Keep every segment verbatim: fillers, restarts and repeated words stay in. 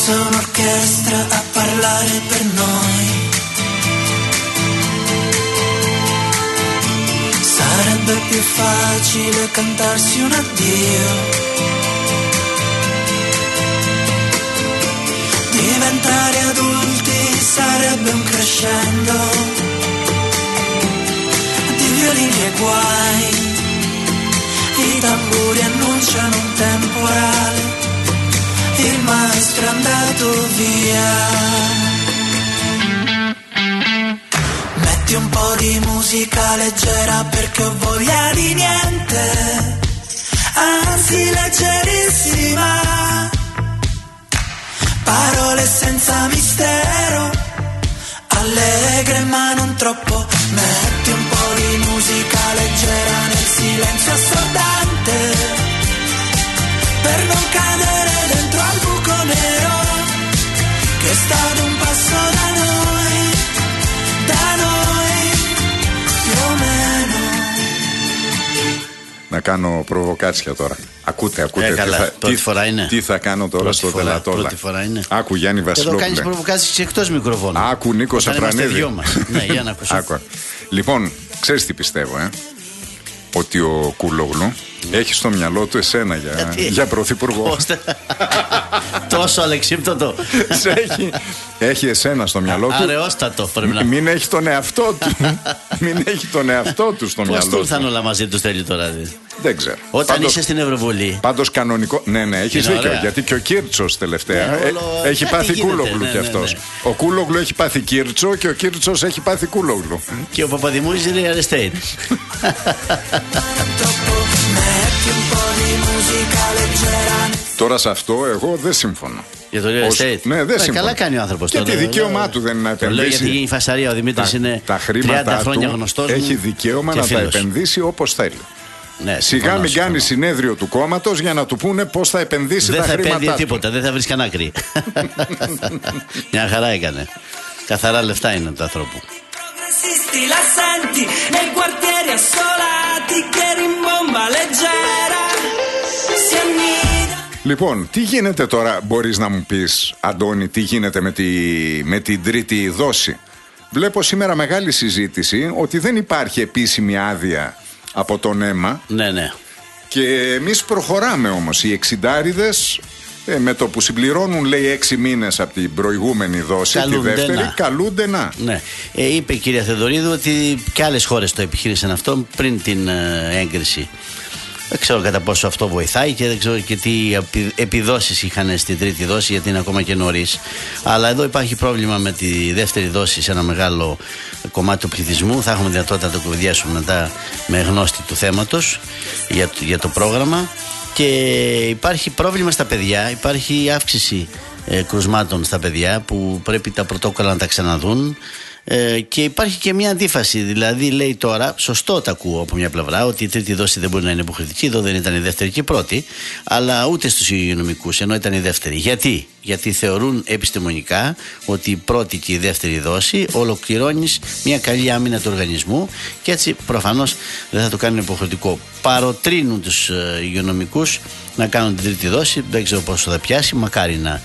fosse un'orchestra a parlare per noi, sarebbe più facile cantarsi un addio. Diventare adulti sarebbe un crescendo di violini e guai, i tamburi annunciano un temporale, il maestro è andato via. Metti un po' di musica leggera perché ho voglia di niente, anzi leggerissima, parole senza mistero, allegre ma non troppo. Metti un po' di musica leggera nel silenzio assordante, per non cadere dentro al buco nero che sta ad un passo da noi, da noi più o meno. Να κάνω προβοκάτσια τώρα. Ακούτε, ακούτε. Ε, καλά. Τι, θα, πρώτη τι, φορά είναι. Τι θα κάνω τώρα πρώτη στο φορά, τελατόλα. Πρώτη φορά είναι. Άκου Γιάννη Βασιλόπουλε. Εδώ κάνεις προβοκάτσια εκτός μικροφώνου. Άκου Νίκο Σαπρανίδη. Ναι, για να ακούσω. Άκου. Λοιπόν, ξέρεις τι πιστεύω, ε? Ότι ο Κούλογλου έχει στο μυαλό του εσένα για, για πρωθυπουργό. Τόσο αλεξίπτωτο. έχει, έχει εσένα στο μυαλό του. Αραιόστατο πρέπει να. Μην έχει τον εαυτό του. Μην έχει τον εαυτό του στο μυαλό του. Πώς του ήρθαν όλα μαζί του θέλει τώρα. Δεν ξέρω. Όταν πάντως, είσαι στην Ευρωβουλή. Πάντως κανονικό. Ναι, ναι, έχεις δίκιο. Ωραία. Γιατί και ο Κίρτσος τελευταία ναι, όλο... έχει ναι, πάθει γίνεται, Κούλογλου ναι, κι αυτός. ναι, ναι. Ο Κούλογλου έχει πάθει Κίρτσο και ο Κίρτσος έχει πάθει Κούλογλου. Και ο Παπαδημούλης είναι real estate. Τώρα σε αυτό εγώ δεν συμφωνώ. Για το real estate. Ναι, δεν συμφωνώ. Καλά κάνει ο άνθρωπος. Και τη δικαίωμά του δεν είναι να επενδύσει. Λέω γιατί γίνει φασαρία. Ο Δημήτρης είναι τα τριάντα χρόνια γνωστός. Έχει δικαίωμα να τα επενδύσει όπως θέλει. Ναι, σιγά μην κάνει συνέδριο του κόμματος για να του πούνε πώς θα επενδύσει δεν τα χρήματά του. Δεν θα επένδυε τίποτα, δεν θα βρει κανένα άκρη. Μια χαρά έκανε. Καθαρά λεφτά είναι του ανθρώπου. Λοιπόν, τι γίνεται τώρα, μπορείς να μου πεις, Αντώνη, τι γίνεται με, τη, με την τρίτη δόση? Βλέπω σήμερα μεγάλη συζήτηση ότι δεν υπάρχει επίσημη άδεια από τον αίμα. Ναι, ναι. Και εμείς προχωράμε όμως. Οι εξιντάριδες ε, με το που συμπληρώνουν, λέει, έξι μήνες από την προηγούμενη δόση, καλούνται τη δεύτερη, να. καλούνται να. Ναι. Ε, είπε η κυρία Θεοδωρίδου ότι και άλλες χώρες το επιχείρησαν αυτό πριν την ε, έγκριση. Δεν ξέρω κατά πόσο αυτό βοηθάει και δεν ξέρω και τι επιδόσεις είχαν στην τρίτη δόση, γιατί είναι ακόμα και νωρίς. Αλλά εδώ υπάρχει πρόβλημα με τη δεύτερη δόση σε ένα μεγάλο κομμάτι του πληθυσμού. Θα έχουμε δυνατότητα να το κουβεντιάσουμε μετά με γνώστη του θέματος για, για το πρόγραμμα. Και υπάρχει πρόβλημα στα παιδιά, υπάρχει αύξηση ε, κρουσμάτων στα παιδιά που πρέπει τα πρωτόκολλα να τα ξαναδούν. Ε, και υπάρχει και μια αντίφαση. Δηλαδή, λέει τώρα, σωστό το ακούω από μια πλευρά, ότι η τρίτη δόση δεν μπορεί να είναι υποχρεωτική. Εδώ δεν ήταν η δεύτερη και η πρώτη, αλλά ούτε στους υγειονομικούς, ενώ ήταν η δεύτερη. Γιατί? Γιατί θεωρούν επιστημονικά ότι η πρώτη και η δεύτερη δόση ολοκληρώνεις μια καλή άμυνα του οργανισμού και έτσι προφανώς δεν θα το κάνουν υποχρεωτικό. Παροτρύνουν τους ε, υγειονομικούς να κάνουν την τρίτη δόση. Δεν ξέρω πόσο θα πιάσει. Μακάρι να,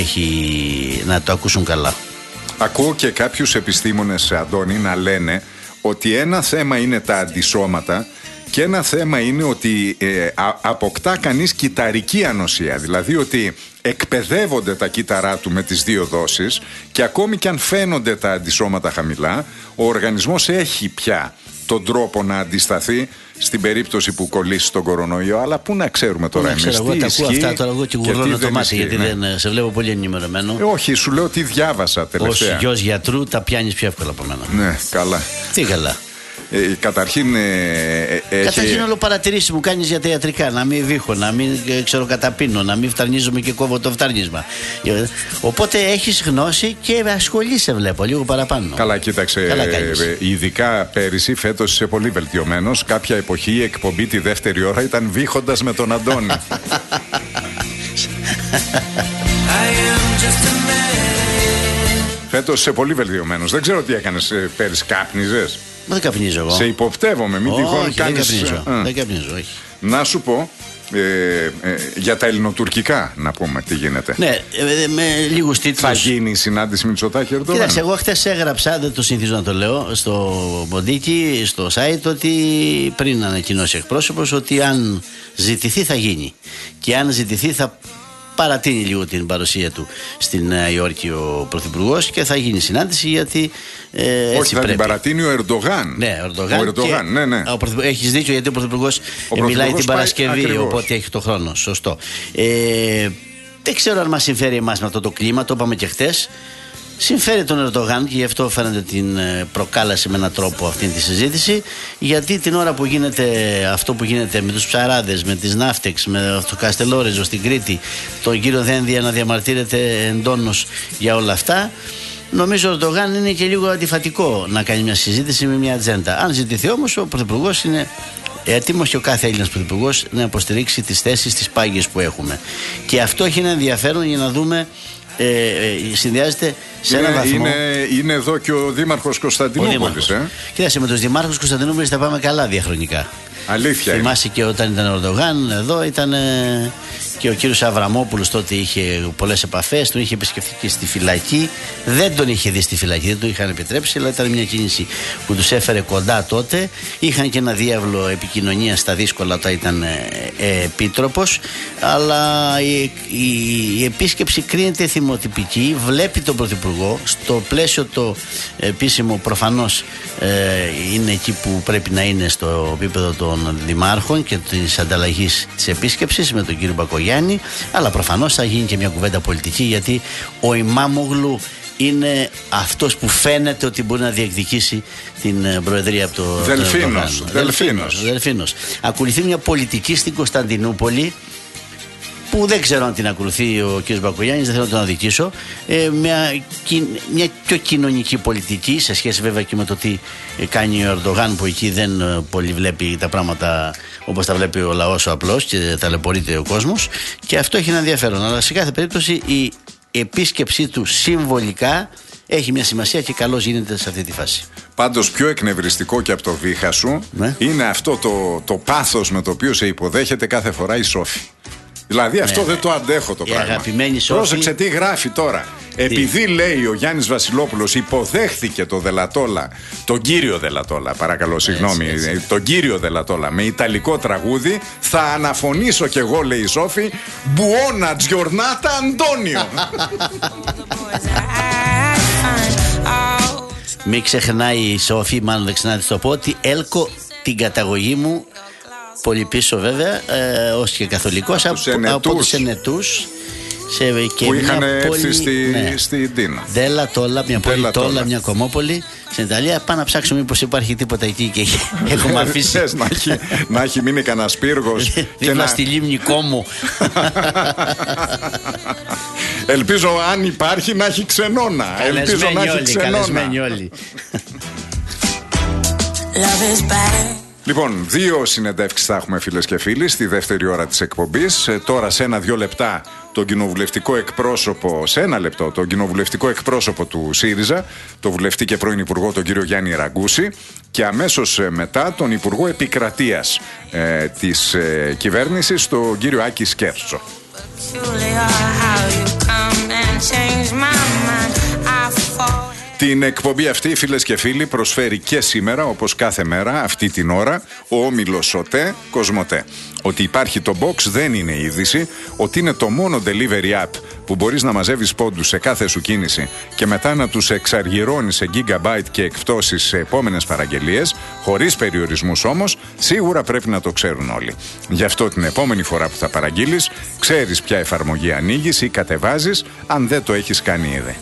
έχει, να το ακούσουν καλά. Ακούω και κάποιους επιστήμονες, Αντώνη, να λένε ότι ένα θέμα είναι τα αντισώματα και ένα θέμα είναι ότι ε, α, αποκτά κανείς κυταρική ανοσία. Δηλαδή ότι εκπαιδεύονται τα κύτταρά του με τις δύο δόσεις και ακόμη και αν φαίνονται τα αντισώματα χαμηλά, ο οργανισμός έχει πια τον τρόπο να αντισταθεί στην περίπτωση που κολλήσει τον κορονοϊό. Αλλά πού να ξέρουμε τώρα εμείς τι ισχύει. Εγώ τα ακούω αυτά τώρα εγώ και γουρλώνω το μάτι, γιατί ναι. δεν σε βλέπω πολύ ενημερωμένο. Ε, όχι, σου λέω τι διάβασα τελευταία. Ως γιος γιατρού τα πιάνεις πιο εύκολα από μένα. Ναι, καλά. Τι καλά. Ε, καταρχήν ε, ε, Καταρχήν έχει... όλο παρατηρήσεις μου κάνεις για τα ιατρικά. Να μην βήχω, να μην ε, ξέρω καταπίνω, να μην φταρνίζομαι και κόβω το φταρνίσμα. Οπότε έχεις γνώση και ασχολείσαι, βλέπω λίγο παραπάνω. Καλά, κοίταξε. Καλά ε, ειδικά πέρυσι, φέτος είσαι πολύ βελτιωμένος. Κάποια εποχή η εκπομπή τη δεύτερη ώρα ήταν βήχοντας με τον Αντώνη. Φέτος είσαι πολύ βελτιωμένος. Δεν ξέρω τι έκανες πέρυσι, κάπνιζες? Μα δεν καπνίζω εγώ. Σε υποπτεύομαι, μην τυχόν κάνεις. Δεν καπνίζω, δεν καπνίζω, όχι. Να σου πω, ε, ε, για τα ελληνοτουρκικά, να πούμε τι γίνεται. Ναι, ε, με λίγους τίτλους. Θα γίνει η συνάντηση Μητσοτάκη Ερντογάν? Κοίταξε, εγώ χτες έγραψα, δεν το συνηθίζω να το λέω, στο Ποντίκι, στο site, ότι πριν ανακοινώσει εκπρόσωπος ότι αν ζητηθεί θα γίνει. Και αν ζητηθεί θα παρατείνει λίγο την παρουσία του στην Νέα Υόρκη ο Πρωθυπουργός και θα γίνει συνάντηση, γιατί ε, έτσι Όχι, θα πρέπει. την παρατείνει ο Ερντογάν. Ναι, ο Ερντογάν. Ο Ερντογάν, και, ναι, ναι. Έχεις δίκιο, γιατί ο Πρωθυπουργός μιλάει την Παρασκευή, πάει, οπότε έχει το χρόνο. Σωστό. Ε, δεν ξέρω αν μας συμφέρει εμάς με αυτό το κλίμα, το είπαμε και χτες. Συμφέρει τον Ερντογάν και γι' αυτό φαίνεται την προκάλεσε με έναν τρόπο αυτή τη συζήτηση, γιατί την ώρα που γίνεται αυτό που γίνεται με τους ψαράδες, με τις ναύτεξ, με το Καστελόριζο στην Κρήτη, τον κύριο Δένδια να διαμαρτύρεται εντόνως για όλα αυτά, νομίζω ο Ερντογάν είναι και λίγο αντιφατικό να κάνει μια συζήτηση με μια ατζέντα. Αν ζητηθεί όμως, ο Πρωθυπουργός είναι έτοιμος και ο κάθε Έλληνας Πρωθυπουργός να υποστηρίξει τις θέσεις, τις πάγιες που έχουμε. Και αυτό έχει ένα ενδιαφέρον για να δούμε. Ε, ε, συνδυάζεται σε είναι, έναν βαθμό. Είναι, είναι εδώ και ο Δήμαρχος Κωνσταντινούπολης. Ε? Κοίταξε, με τους Δημάρχους Κωνσταντινούπολης τα πάμε καλά διαχρονικά. Αλήθεια. Θυμάσαι και όταν ήταν ο Ερντογάν εδώ, ήταν ε, και ο κύριος Αβραμόπουλος τότε είχε πολλές επαφές, τον είχε επισκεφθεί και στη φυλακή. Δεν τον είχε δει στη φυλακή, δεν τον είχαν επιτρέψει, αλλά ήταν μια κίνηση που τους έφερε κοντά τότε. Είχαν και ένα διάβλο επικοινωνία στα δύσκολα όταν ήταν ε, ε, επίτροπος. Αλλά η, η, η επίσκεψη κρίνεται θυμοτυπική, βλέπει τον Πρωθυπουργό. Στο πλαίσιο το επίσημο προφανώς ε, είναι εκεί που πρέπει να είναι, στο επίπεδο των δημάρχων και της ανταλλαγής της επίσκεψης με τον κύριο Μπακογιάννη, αλλά προφανώς θα γίνει και μια κουβέντα πολιτική, γιατί ο Ημάμογλου είναι αυτός που φαίνεται ότι μπορεί να διεκδικήσει την προεδρία από το Δελφίνος. Δελφίνος. Δελφίνος. Ακολουθεί μια πολιτική στην Κωνσταντινούπολη που δεν ξέρω αν την ακολουθεί ο κ. Μπακογιάννης, δεν θέλω να τον αδικήσω. Ε, μια, μια πιο κοινωνική πολιτική, σε σχέση βέβαια και με το τι κάνει ο Ερντογάν, που εκεί δεν πολύ βλέπει τα πράγματα όπως τα βλέπει ο λαός ο απλός και ταλαιπωρείται ο κόσμος. Και αυτό έχει ένα ενδιαφέρον. Αλλά σε κάθε περίπτωση η επίσκεψή του συμβολικά έχει μια σημασία και καλώς γίνεται σε αυτή τη φάση. Πάντως πιο εκνευριστικό και από το βήχα σου, ναι, είναι αυτό το, το πάθος με το οποίο σε υποδέχεται κάθε φορά η Σόφη. Δηλαδή αυτό ναι, δεν το αντέχω το η πράγμα. Αγαπημένη Σόφη. Πρόσεξε τι γράφει τώρα. Τι? Επειδή λέει ο Γιάννης Βασιλόπουλος υποδέχθηκε το Δελατόλα, τον κύριο Δελατόλα, παρακαλώ, συγγνώμη, έτσι, έτσι. τον κύριο Δελατόλα με ιταλικό τραγούδι, θα αναφωνήσω κι εγώ, λέει η Σόφη, Buona giornata Αντώνιο. Μην ξεχνάει η Σόφη, μάλλον δεν ξανά της το πω, ότι έλκω την καταγωγή μου πολύ πίσω βέβαια, ε, ως και καθολικός, από, από τους ενετούς σε, και που είχαν έρθει πόλη, στη, ναι, στη Ντίνα. Ντέλα Τόλα, μια πόλη Τόλα, μια κομμόπολη στην Ιταλία. Πάμε να ψάξουμε μήπως υπάρχει τίποτα εκεί και έχουμε αφήσει. να, έχει, να έχει μείνει κανένας πύργος. Δίπλα να... στη λίμνη Κόμου. Ελπίζω αν υπάρχει να έχει ξενώνα. Ελπίζω να έχει ξενώνα. Καλεσμένοι όλοι. Λοιπόν, δύο συνεντεύξεις θα έχουμε, φίλες και φίλοι, στη δεύτερη ώρα της εκπομπής. Ε, τώρα σε ένα-δυο λεπτά τον κοινοβουλευτικό εκπρόσωπο, σε ένα λεπτό, τον κοινοβουλευτικό εκπρόσωπο του ΣΥΡΙΖΑ, τον βουλευτή και πρώην υπουργό, τον κύριο Γιάννη Ραγκούση, και αμέσως μετά τον υπουργό επικρατείας ε, της ε, κυβέρνησης, τον κύριο Άκη Σκέρτσο. Την εκπομπή αυτή, φίλες και φίλοι, προσφέρει και σήμερα, όπως κάθε μέρα, αυτή την ώρα, ο όμιλος ΟΤΕ Κοσμοτέ. Ότι υπάρχει το box δεν είναι είδηση, ότι είναι το μόνο delivery app που μπορείς να μαζεύεις πόντους σε κάθε σου κίνηση και μετά να τους εξαργυρώνεις σε gigabyte και εκπτώσεις σε επόμενες παραγγελίες, χωρίς περιορισμούς όμως, σίγουρα πρέπει να το ξέρουν όλοι. Γι' αυτό την επόμενη φορά που θα παραγγείλεις, ξέρεις ποια εφαρμογή ανοίγεις ή κατεβάζεις, αν δεν το έχεις κάνει ήδη.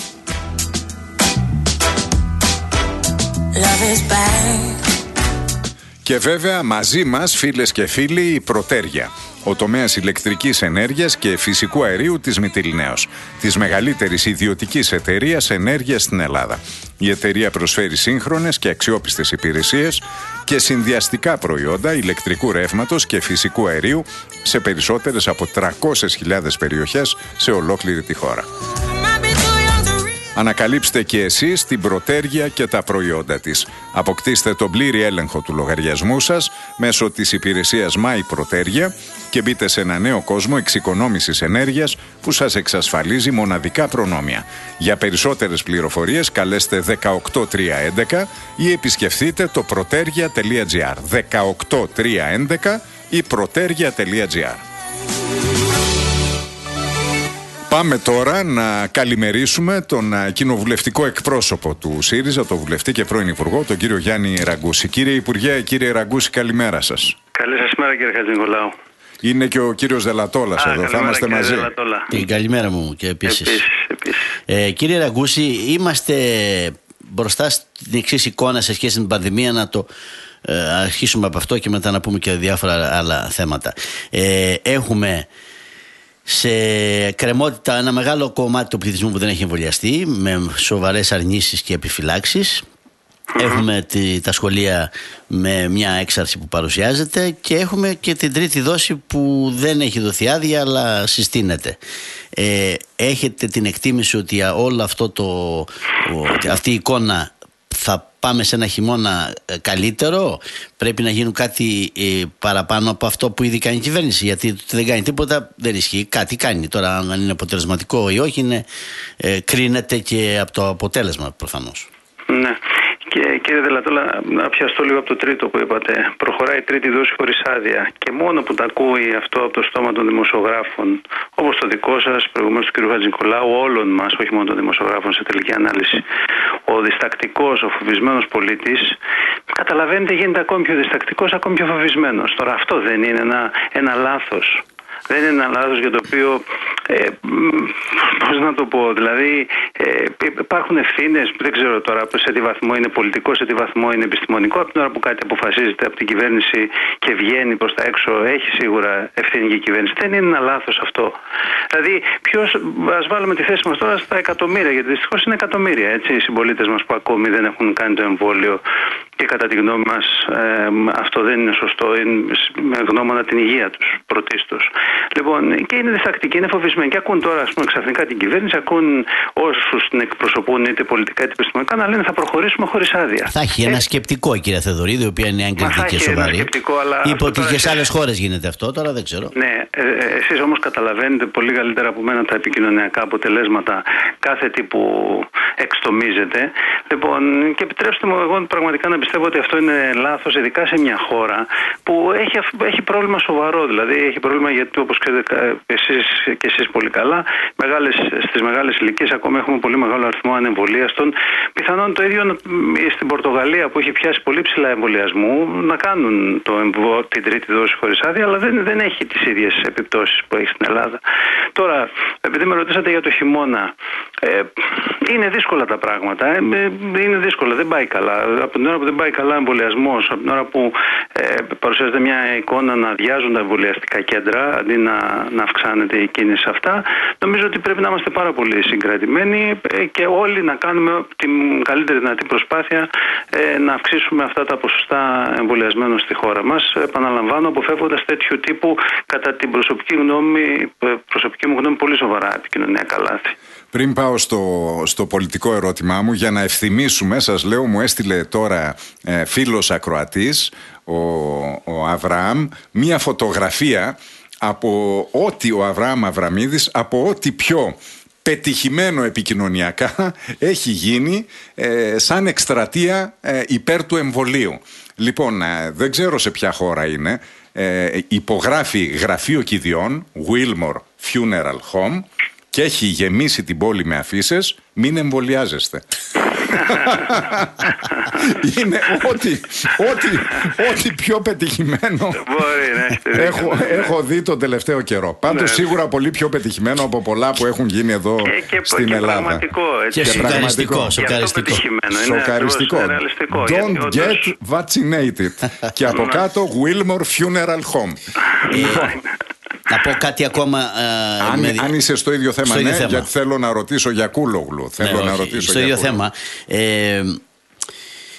Και βέβαια μαζί μας, φίλες και φίλοι, η Προτέρια, ο τομέας ηλεκτρικής ενέργειας και φυσικού αερίου της Μυτιληναίος, της μεγαλύτερης ιδιωτικής εταιρείας ενέργειας στην Ελλάδα. Η εταιρεία προσφέρει σύγχρονες και αξιόπιστες υπηρεσίες και συνδυαστικά προϊόντα ηλεκτρικού ρεύματος και φυσικού αερίου σε περισσότερες από τριακόσιες χιλιάδες περιοχές σε ολόκληρη τη χώρα. Ανακαλύψτε και εσείς την Πρωτέργεια και τα προϊόντα της. Αποκτήστε τον πλήρη έλεγχο του λογαριασμού σας μέσω της υπηρεσίας My Πρωτέργεια και μπείτε σε ένα νέο κόσμο εξοικονόμησης ενέργειας που σας εξασφαλίζει μοναδικά προνόμια. Για περισσότερες πληροφορίες καλέστε δεκαοκτώ τριακόσια έντεκα ή επισκεφτείτε το protergia τελεία gr. δεκαοκτώ τριακόσια έντεκα ή protergia τελεία gr. Πάμε τώρα να καλημερίσουμε τον κοινοβουλευτικό εκπρόσωπο του ΣΥΡΙΖΑ, τον βουλευτή και πρώην Υπουργό, τον κύριο Γιάννη Ραγκούση. Κύριε Υπουργέ, κύριε Ραγκούση, καλημέρα σας. Καλή σας μέρα, κύριε Χατζηνικολάου. Είναι και ο κύριος Δελατόλας εδώ, θα είμαστε μαζί. Την καλημέρα μου και επίσης. Επίσης, επίσης. Ε, κύριε Ραγκούση, είμαστε μπροστά στην εξής εικόνα σε σχέση με την πανδημία, να το ε, αρχίσουμε από αυτό και μετά να πούμε και διάφορα άλλα θέματα. Ε, έχουμε σε κρεμότητα ένα μεγάλο κομμάτι του πληθυσμού που δεν έχει εμβολιαστεί, με σοβαρές αρνήσεις και επιφυλάξεις. Mm-hmm. Έχουμε τη, τα σχολεία με μια έξαρση που παρουσιάζεται και έχουμε και την τρίτη δόση που δεν έχει δοθεί άδεια αλλά συστήνεται. Ε, έχετε την εκτίμηση ότι όλο αυτό το, αυτή η εικόνα θα πάμε σε ένα χειμώνα καλύτερο? Πρέπει να γίνουν κάτι ε, παραπάνω από αυτό που ήδη κάνει η κυβέρνηση? Γιατί δεν κάνει τίποτα, δεν ισχύει. Κάτι κάνει. Τώρα, αν είναι αποτελεσματικό ή όχι, είναι, ε, κρίνεται και από το αποτέλεσμα προφανώς. Ναι. Και κύριε Δελατόλα, να πιαστώ λίγο από το τρίτο που είπατε. Προχωράει η τρίτη δόση χωρίς άδεια. Και μόνο που τα ακούει αυτό από το στόμα των δημοσιογράφων, όπως το δικό σας, προηγουμένως του κ. Χατζηνικολάου, όλων μας, όχι μόνο των δημοσιογράφων σε τελική ανάλυση, ο διστακτικός, ο φοβισμένος πολίτης, καταλαβαίνετε, γίνεται ακόμη πιο διστακτικός, ακόμη πιο φοβισμένος. Τώρα, αυτό δεν είναι ένα, ένα λάθος? Δεν είναι ένα λάθος για το οποίο, ε, πώς να το πω, δηλαδή ε, υπάρχουν ευθύνες, δεν ξέρω τώρα σε τι βαθμό είναι πολιτικό, σε τι βαθμό είναι επιστημονικό. Από την ώρα που κάτι αποφασίζεται από την κυβέρνηση και βγαίνει προς τα έξω, έχει σίγουρα ευθύνη και η κυβέρνηση. Δεν είναι ένα λάθος αυτό. Δηλαδή, ποιος, ας βάλουμε τη θέση μας τώρα στα εκατομμύρια, γιατί δυστυχώς είναι εκατομμύρια, έτσι, οι συμπολίτες μας που ακόμη δεν έχουν κάνει το εμβόλιο. Και κατά τη γνώμη μας ε, αυτό δεν είναι σωστό, είναι με γνώμονα την υγεία τους πρωτίστως. Λοιπόν, και είναι διστακτικοί, είναι φοβισμένοι και ακούν τώρα, ας πούμε, ξαφνικά την κυβέρνηση, ακούν όσους την εκπροσωπούν είτε πολιτικά είτε επιστημονικά να λένε θα προχωρήσουμε χωρίς άδεια. Θα έχει ένα ε, σκεπτικό η κυρία Θεοδωρίδου, η οποία είναι έγκριτη και σοβαρή. Είπε ότι και σε άλλες χώρες γίνεται αυτό, τώρα δεν ξέρω. Ναι, ε, ε, εσείς όμως καταλαβαίνετε πολύ καλύτερα από μένα τα επικοινωνιακά αποτελέσματα κάθε τι που εξτομίζεται. Λοιπόν, και επιτρέψτε μου εγώ πραγματικά να πιστεύω ότι αυτό είναι λάθος, ειδικά σε μια χώρα που έχει, έχει πρόβλημα σοβαρό. Δηλαδή έχει πρόβλημα γιατί, όπως ξέρετε εσείς και εσείς πολύ καλά, μεγάλες, στις μεγάλες ηλικίες ακόμα έχουμε πολύ μεγάλο αριθμό ανεμβολίαστων. Πιθανόν το ίδιο στην Πορτογαλία που έχει πιάσει πολύ ψηλά εμβολιασμού να κάνουν το εμβο, την τρίτη δόση χωρίς άδεια, αλλά δεν, δεν έχει τις ίδιες επιπτώσεις που έχει στην Ελλάδα. Τώρα, επειδή με ρωτήσατε για το χειμώνα, ε, είναι δύσκολα τα πράγματα. Ε, είναι δύσκολα, δεν πάει καλά. Από την ώρα που δεν πάει καλά εμβολιασμός, από την ώρα που ε, παρουσιάζεται μια εικόνα να αδειάζουν τα εμβολιαστικά κέντρα αντί να, να αυξάνεται η κίνηση αυτά, νομίζω ότι πρέπει να είμαστε πάρα πολύ συγκρατημένοι ε, και όλοι να κάνουμε την καλύτερη δυνατή προσπάθεια ε, να αυξήσουμε αυτά τα ποσοστά εμβολιασμένων στη χώρα μας. Επαναλαμβάνω, αποφεύγοντας τέτοιου τύπου, κατά την προσωπική, γνώμη, προσωπική μου γνώμη, πολύ σοβαρά επικοινωνιακά λάθη. Πριν πάω στο, στο πολιτικό ερώτημά μου, για να ευθυμίσουμε, σας λέω, μου έστειλε τώρα ε, φίλος ακροατής, ο, ο Αβραάμ, μία φωτογραφία από ό,τι ο Αβραάμ Αβραμίδης, από ό,τι πιο πετυχημένο επικοινωνιακά έχει γίνει ε, σαν εκστρατεία ε, υπέρ του εμβολίου. Λοιπόν, ε, δεν ξέρω σε ποια χώρα είναι, ε, υπογράφει γραφείο κηδιών, Wilmore Funeral Home, και έχει γεμίσει την πόλη με αφίσες, μην εμβολιάζεστε. Είναι ό,τι, ό,τι, ό,τι πιο πετυχημένο Μπορεί, ναι, έχω, έχω δει τον τελευταίο καιρό. Πάντως ναι, σίγουρα πολύ πιο πετυχημένο από πολλά που έχουν γίνει εδώ και, και, στην και Ελλάδα. Πραγματικό, έτσι. Και, και πραγματικό. Σοκαριστικό. Σοκαριστικό. Don't get vaccinated. Και από κάτω Wilmore Funeral Home. Να πω κάτι ακόμα. Ε, αν, με... αν είσαι στο ίδιο θέμα, στο ναι, ίδιο θέμα. Γιατί θέλω να ρωτήσω για Κούλογλου. Θέλω ναι, να ρωτήσω στο ίδιο θέμα. Ε,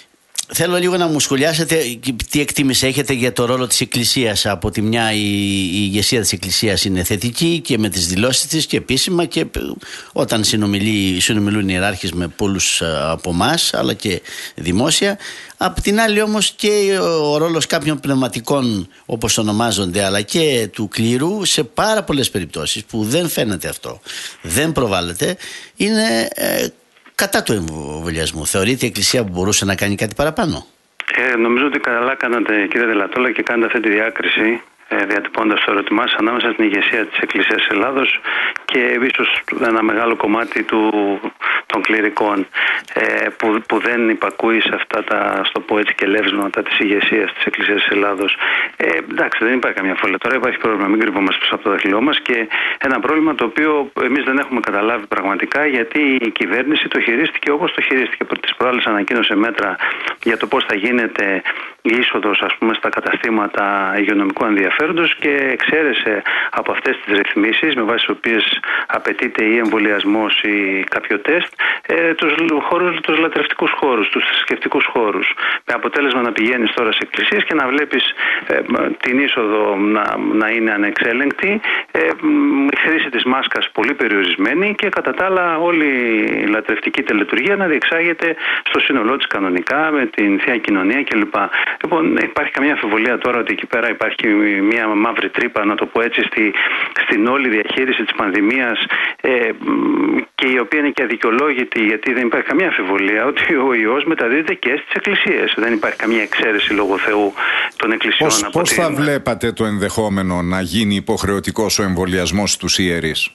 θέλω λίγο να μου σχολιάσετε τι εκτίμηση έχετε για το ρόλο της Εκκλησίας. Από τη μια η, η ηγεσία της Εκκλησίας είναι θετική και με τις δηλώσεις της και επίσημα, και όταν συνομιλεί, συνομιλούν οι ιεράρχες με πολλούς από εμάς, αλλά και δημόσια. Απ' την άλλη όμως και ο ρόλος κάποιων πνευματικών, όπως ονομάζονται, αλλά και του κλήρου, σε πάρα πολλές περιπτώσεις που δεν φαίνεται αυτό, δεν προβάλλεται, είναι ε, κατά του εμβολιασμού. Θεωρείται η Εκκλησία που μπορούσε να κάνει κάτι παραπάνω? Ε, νομίζω ότι καλά κάνατε, κύριε Δελατόλα, και κάνετε αυτή τη διάκριση, ε, διατυπώντας το ερώτημά σας, ανάμεσα στην ηγεσία της Εκκλησίας Ελλάδος και ίσως ένα μεγάλο κομμάτι του, των κληρικών, ε, που, που δεν υπακούει σε αυτά τα, στο πω έτσι, και λεύσματα της ηγεσίας της Εκκλησίας Ελλάδος. Ε, εντάξει, δεν υπάρχει καμία φόλια. Τώρα υπάρχει πρόβλημα, μην κρυβόμαστε πίσω από το δάχτυλό μας, και ένα πρόβλημα το οποίο εμείς δεν έχουμε καταλάβει πραγματικά, γιατί η κυβέρνηση το χειρίστηκε όπως το χειρίστηκε. Τις προάλλες ανακοίνωσε μέτρα για το πώς θα γίνεται η είσοδος, ας πούμε, στα καταστήματα υγειονομικού ενδιαφέροντος, και εξαίρεσε από αυτές τις ρυθμίσεις, με βάση τις οποίες απαιτείται ή εμβολιασμός ή κάποιο τεστ, ε, τους, χώρους, τους λατρευτικούς χώρους, τους θρησκευτικούς χώρους. Με αποτέλεσμα να πηγαίνεις τώρα σε εκκλησίες και να βλέπεις ε, την είσοδο να, να είναι ανεξέλεγκτη, ε, η χρήση της μάσκας πολύ περιορισμένη, και κατά τα άλλα όλη η λατρευτική τελετουργία να διεξάγεται στο σύνολό της κανονικά, με την Θεία Κοινωνία κλπ. Λοιπόν, υπάρχει καμία αμφιβολία τώρα ότι εκεί πέρα υπάρχει μια μαύρη τρύπα, να το πω έτσι, στη, στην όλη διαχείριση της πανδημίας, ε, και η οποία είναι και αδικαιολόγητη, γιατί δεν υπάρχει καμία αμφιβολία ότι ο ιός μεταδίδεται και στις εκκλησίες. Δεν υπάρχει καμία εξαίρεση λόγω Θεού των εκκλησιών. Πώς, πώς θα βλέπατε το ενδεχόμενο να γίνει υποχρεωτικός ο εμβολιασμός στους ιερείς?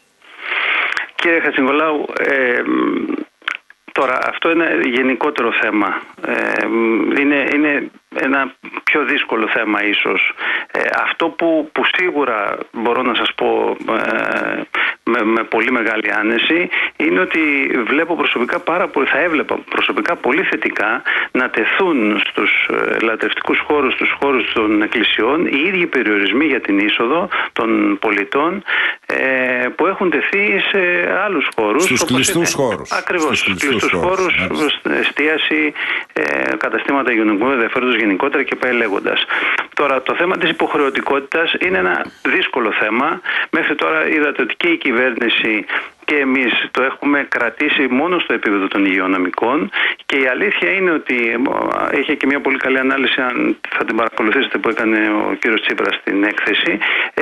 Κύριε Χατζηνικολάου, ε, τώρα αυτό είναι γενικότερο θέμα. Ε, είναι, είναι ένα πιο δύσκολο θέμα ίσως. Ε, αυτό που, που σίγουρα μπορώ να σας πω ε, με, με πολύ μεγάλη άνεση είναι ότι βλέπω προσωπικά πάρα πολύ, θα έβλεπα προσωπικά πολύ θετικά να τεθούν στους ε, λατρευτικούς χώρους, στους χώρους των εκκλησιών, οι ίδιοι περιορισμοί για την είσοδο των πολιτών ε, που έχουν τεθεί σε άλλους χώρους. Στους κλειστούς χώρους. Ακριβώς, στους κλειστούς χώρους, εστίαση, ε, καταστήματα υγειονομικού ενδιαφέροντος γενικότερα και πάει λέγοντας. Τώρα, το θέμα της υποχρεωτικότητας είναι ένα δύσκολο θέμα. Μέχρι τώρα είδατε ότι και η κυβέρνηση και εμείς το έχουμε κρατήσει μόνο στο επίπεδο των υγειονομικών, και η αλήθεια είναι ότι είχε και μια πολύ καλή ανάλυση, αν θα την παρακολουθήσετε, που έκανε ο κύριος Τσίπρας στην έκθεση,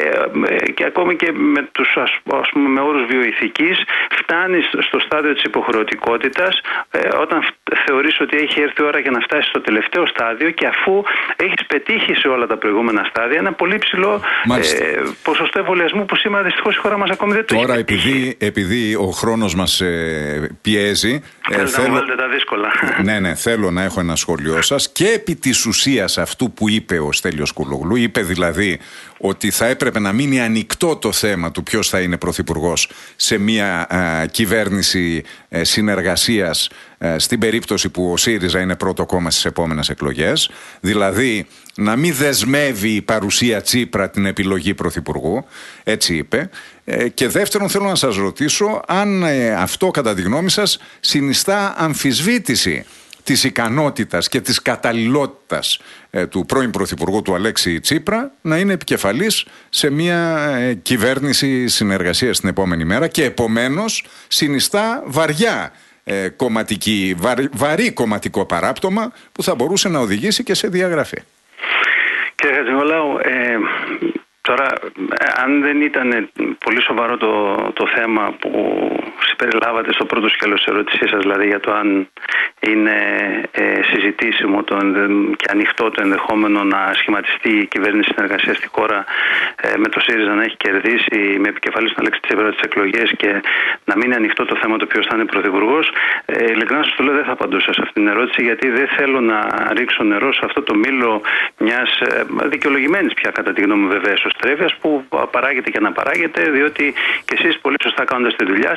και ακόμη και με, τους, ας πούμε, με όρους βιοειθικής φτάνεις στο στάδιο της υποχρεωτικότητας όταν θεωρείς ότι έχει έρθει η ώρα για να φτάσεις στο τελευταίο στάδιο, και αφού έχεις πετύχει σε όλα τα προηγούμενα στάδια ένα πολύ ψηλό ε, ποσοστό εμβολιασμού, που σήμερα δυστυχώς η χώρα μας ακόμη δεν το Τώρα, έχει επειδή, επειδή ο χρόνος μας ε, πιέζει, ε, θέλω... να τα δύσκολα. Ναι, ναι, θέλω να έχω ένα σχόλιο σας και επί της ουσίας αυτού που είπε ο Στέλιος Κουλογλού. Είπε δηλαδή ότι θα έπρεπε να μείνει ανοιχτό το θέμα του ποιος θα είναι πρωθυπουργός σε μια ε, κυβέρνηση ε, συνεργασίας, ε, στην περίπτωση που ο ΣΥΡΙΖΑ είναι πρώτο κόμμα στις επόμενες εκλογές. Δηλαδή να μην δεσμεύει η παρουσία Τσίπρα την επιλογή πρωθυπουργού, έτσι είπε. Ε, και δεύτερον, θέλω να σας ρωτήσω αν ε, αυτό κατά τη γνώμη σας συνιστά αμφισβήτηση της ικανότητας και της καταλληλότητας ε, του πρώην Πρωθυπουργού του Αλέξη Τσίπρα να είναι επικεφαλής σε μια ε, κυβέρνηση συνεργασίας την επόμενη μέρα, και επομένως συνιστά βαριά ε, κομματική, βαρύ, βαρύ κομματικό παράπτωμα που θα μπορούσε να οδηγήσει και σε διαγραφή. Κύριε Χατζηνικολάου, ε, τώρα, αν δεν ήταν πολύ σοβαρό το, το θέμα που συμπεριλάβατε στο πρώτο σκέλος της ερώτησής σας, δηλαδή για το αν είναι ε, συζητήσιμο το, και ανοιχτό το ενδεχόμενο να σχηματιστεί η κυβέρνηση συνεργασία στη χώρα ε, με το ΣΥΡΙΖΑ να έχει κερδίσει με επικεφαλής τον Αλέξη Τσίπρα τις εκλογές, και να μην είναι ανοιχτό το θέμα το ποιος θα είναι πρωθυπουργός, ε, ειλικρινά σας το λέω, δεν θα απαντούσα σε αυτήν την ερώτηση, γιατί δεν θέλω να ρίξω νερό σε αυτό το μήλο μιας ε, δικαιολογημένης πια, κατά τη γνώμη μου, βεβαίως, που παράγεται και αναπαράγεται, διότι και εσείς πολύ σωστά κάνοντας τη δουλειά σας, ό,τι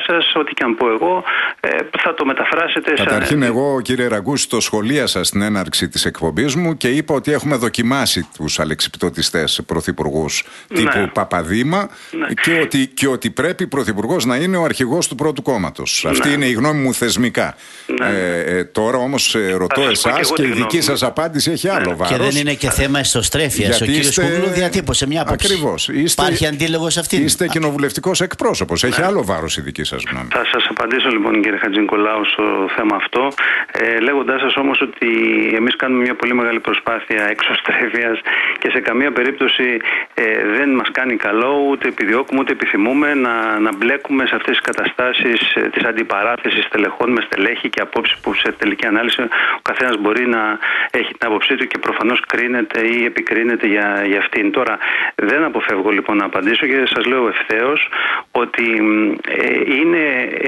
ό,τι και αν πω εγώ ε, θα το μεταφράσετε. Καταρχήν, σαν... εγώ, κύριε Ραγκούση, το σχολίασα στην έναρξη της εκπομπής μου και είπα ότι έχουμε δοκιμάσει τους αλεξιπτωτιστές πρωθυπουργούς τύπου ναι. Παπαδήμα ναι. και, ότι, και ότι πρέπει πρωθυπουργός να είναι ο αρχηγός του πρώτου κόμματος. Ναι. Αυτή είναι η γνώμη μου θεσμικά. Ναι. Ε, ε, τώρα όμως ε, ρωτώ εσάς και, και η δική σας απάντηση έχει άλλο ναι. βάρος. Και δεν είναι και θέμα εσωστρέφειας. Ο κύριος είστε... Κούγλου διατύπωσε μια άποψη. Ακριβώς. Είστε... Υπάρχει αντίλογο σε αυτήν. Είστε κοινοβουλευτικός εκπρόσωπος. Έχει ναι. άλλο βάρος η δική σας γνώμη. Θα σας απαντήσω λοιπόν, κύριε Χατζηνικολάου, στο θέμα αυτό, ε, λέγοντάς σας όμως ότι εμείς κάνουμε μια πολύ μεγάλη προσπάθεια εξωστρέφειας και σε καμία περίπτωση ε, δεν μας κάνει καλό, ούτε επιδιώκουμε ούτε επιθυμούμε να, να μπλέκουμε σε αυτές τις καταστάσεις ε, της αντιπαράθεσης τελεχών με στελέχη και απόψεις που σε τελική ανάλυση ο καθένας μπορεί να έχει την άποψή του και προφανώς κρίνεται ή επικρίνεται για, για αυτήν. Τώρα δεν αποφεύγω λοιπόν να απαντήσω και σας λέω ευθέως ότι ε, είναι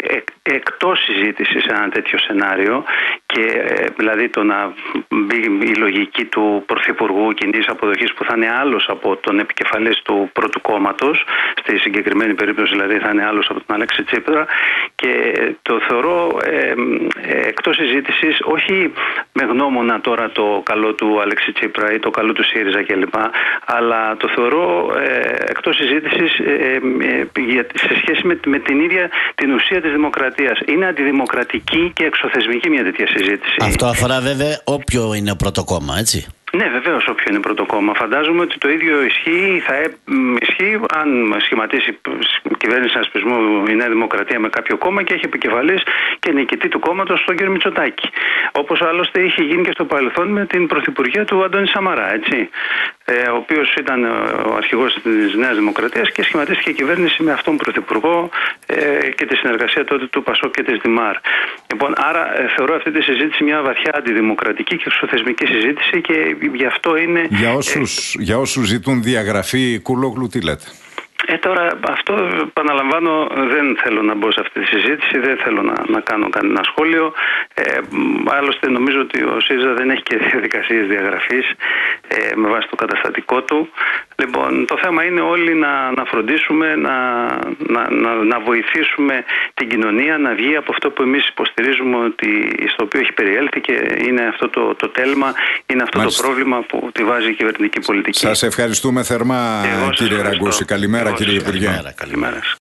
εκτός συζήτησης ένα τέτοιο σενάριο και ε, δηλαδή το να μπει η λογική του Πρωθυπουργού κοινής αποδοχής που θα είναι άλλος από τον επικεφαλής του πρώτου κόμματος, στη συγκεκριμένη περίπτωση δηλαδή θα είναι άλλος από τον Αλέξη Τσίπρα, και το θεωρώ ε, ε, εκτός συζήτησης, όχι με γνώμονα τώρα το καλό του Αλέξη Τσίπρα ή το καλό του ΣΥΡΙΖΑ κλπ, αλλά το θεωρώ ε, εκτός συζήτησης ε, ε, σε σχέση με, με την ίδια την ουσία της δημοκρατίας. Είναι αντιδημοκρατική και εξωθεσμική μια τέτοια συζήτηση. Αυτό αφορά βέβαια όποιο είναι πρώτο κόμμα, έτσι. Ναι, βεβαίως, όποιο είναι πρώτο κόμμα. Φαντάζομαι ότι το ίδιο ισχύει, θα ε, ισχύει αν σχηματίσει κυβέρνηση συνασπισμού η Νέα Δημοκρατία με κάποιο κόμμα και έχει επικεφαλής και νικητή του κόμματος τον κύριο Μητσοτάκη. Όπως άλλωστε είχε γίνει και στο παρελθόν με την πρωθυπουργία του Αντώνη Σαμαρά, έτσι. Ε, ο οποίος ήταν ο αρχηγός της Νέας Δημοκρατίας και σχηματίστηκε η κυβέρνηση με αυτόν τον πρωθυπουργό ε, και τη συνεργασία τότε του Πασόκ και της Δημάρ. Λοιπόν, άρα ε, θεωρώ αυτή τη συζήτηση μια βαθιά αντιδημοκρατική και εξωθεσμική συζήτηση και γι' αυτό είναι... Για όσους, ε, για όσους ζητούν διαγραφή Κούλογλου, τι λέτε? Ε, τώρα αυτό επαναλαμβάνω, δεν θέλω να μπω σε αυτή τη συζήτηση, δεν θέλω να, να κάνω κανένα σχόλιο. Ε, άλλωστε νομίζω ότι ο ΣΥΡΙΖΑ δεν έχει και διαδικασίες διαγραφής ε, με βάση το καταστατικό του. Λοιπόν, το θέμα είναι όλοι να, να φροντίσουμε, να, να, να, να βοηθήσουμε την κοινωνία να βγει από αυτό που εμείς υποστηρίζουμε ότι στο οποίο έχει περιέλθει και είναι αυτό το, το τέλμα, είναι αυτό Μάλιστα. το πρόβλημα που τη βάζει η κυβερνητική πολιτική. Σας ευχαριστούμε θερμά, κύριε Ραγκούση. Καλημέρα, κύριε Υπουργέ. Καλημέρα. Καλημέρα.